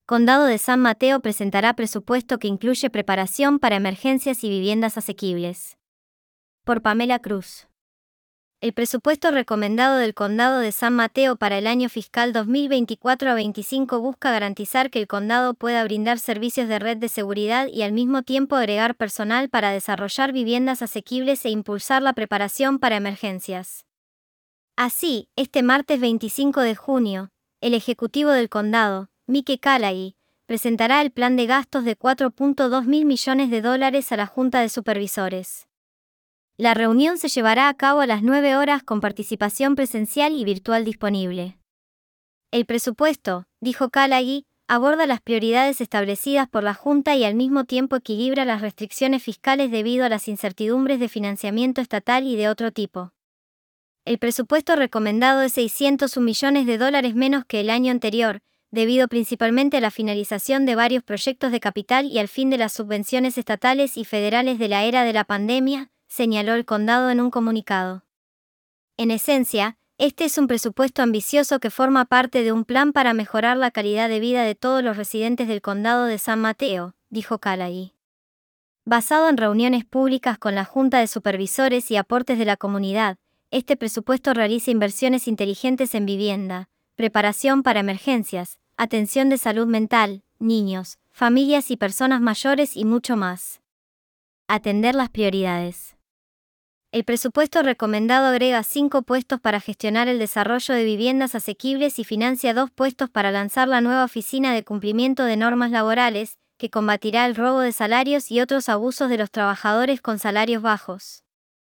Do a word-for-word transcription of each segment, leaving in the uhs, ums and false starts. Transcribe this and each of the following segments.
Condado de San Mateo presentará presupuesto que incluye preparación para emergencias y viviendas asequibles. Por Pamela Cruz. El presupuesto recomendado del Condado de San Mateo para el año fiscal dos mil veinticuatro a veinticinco busca garantizar que el condado pueda brindar servicios de red de seguridad y al mismo tiempo agregar personal para desarrollar viviendas asequibles e impulsar la preparación para emergencias. Así, este martes veinticinco de junio, el ejecutivo del condado, Mike Callaghan, presentará el plan de gastos de cuatro punto dos mil millones de dólares a la Junta de Supervisores. La reunión se llevará a cabo a las nueve horas con participación presencial y virtual disponible. El presupuesto, dijo Callaghan, aborda las prioridades establecidas por la Junta y al mismo tiempo equilibra las restricciones fiscales debido a las incertidumbres de financiamiento estatal y de otro tipo. El presupuesto recomendado es seiscientos un millones de dólares menos que el año anterior, debido principalmente a la finalización de varios proyectos de capital y al fin de las subvenciones estatales y federales de la era de la pandemia, señaló el condado en un comunicado. En esencia, este es un presupuesto ambicioso que forma parte de un plan para mejorar la calidad de vida de todos los residentes del condado de San Mateo, dijo Callaghan. Basado en reuniones públicas con la Junta de Supervisores y aportes de la comunidad, este presupuesto realiza inversiones inteligentes en vivienda, preparación para emergencias, atención de salud mental, niños, familias y personas mayores y mucho más. Atender las prioridades. El presupuesto recomendado agrega cinco puestos para gestionar el desarrollo de viviendas asequibles y financia dos puestos para lanzar la nueva Oficina de Cumplimiento de Normas Laborales, que combatirá el robo de salarios y otros abusos de los trabajadores con salarios bajos.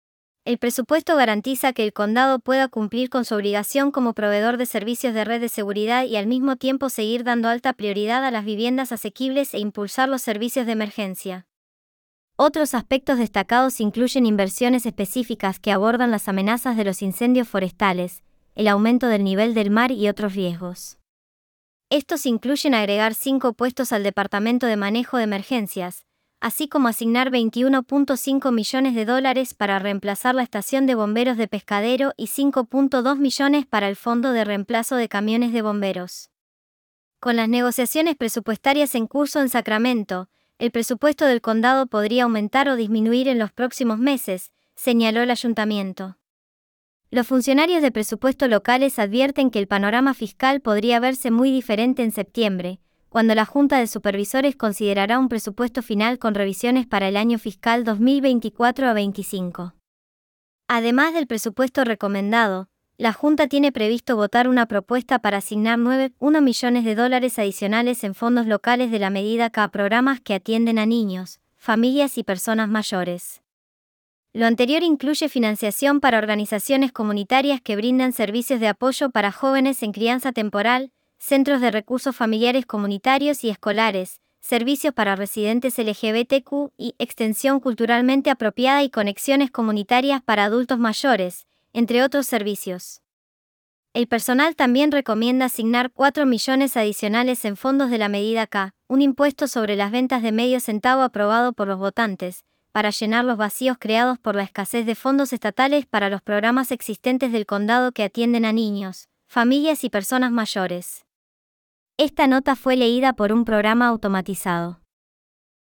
El presupuesto garantiza que el condado pueda cumplir con su obligación como proveedor de servicios de red de seguridad y al mismo tiempo seguir dando alta prioridad a las viviendas asequibles e impulsar los servicios de emergencia. Otros aspectos destacados incluyen inversiones específicas que abordan las amenazas de los incendios forestales, el aumento del nivel del mar y otros riesgos. Estos incluyen agregar cinco puestos al Departamento de Manejo de Emergencias, así como asignar veintiuno punto cinco millones de dólares para reemplazar la estación de bomberos de Pescadero y cinco punto dos millones para el Fondo de Reemplazo de Camiones de Bomberos. Con las negociaciones presupuestarias en curso en Sacramento, el presupuesto del condado podría aumentar o disminuir en los próximos meses, señaló el ayuntamiento. Los funcionarios de presupuesto locales advierten que el panorama fiscal podría verse muy diferente en septiembre, cuando la Junta de Supervisores considerará un presupuesto final con revisiones para el año fiscal dos mil veinticuatro a veinticinco. Además del presupuesto recomendado, la Junta tiene previsto votar una propuesta para asignar nueve punto uno millones de dólares adicionales en fondos locales de la medida K a programas que atienden a niños, familias y personas mayores. Lo anterior incluye financiación para organizaciones comunitarias que brindan servicios de apoyo para jóvenes en crianza temporal, centros de recursos familiares comunitarios y escolares, servicios para residentes L G B T Q y extensión culturalmente apropiada y conexiones comunitarias para adultos mayores, entre otros servicios. El personal también recomienda asignar cuatro millones adicionales en fondos de la medida K, un impuesto sobre las ventas de medio centavo aprobado por los votantes, para llenar los vacíos creados por la escasez de fondos estatales para los programas existentes del condado que atienden a niños, familias y personas mayores. Esta nota fue leída por un programa automatizado.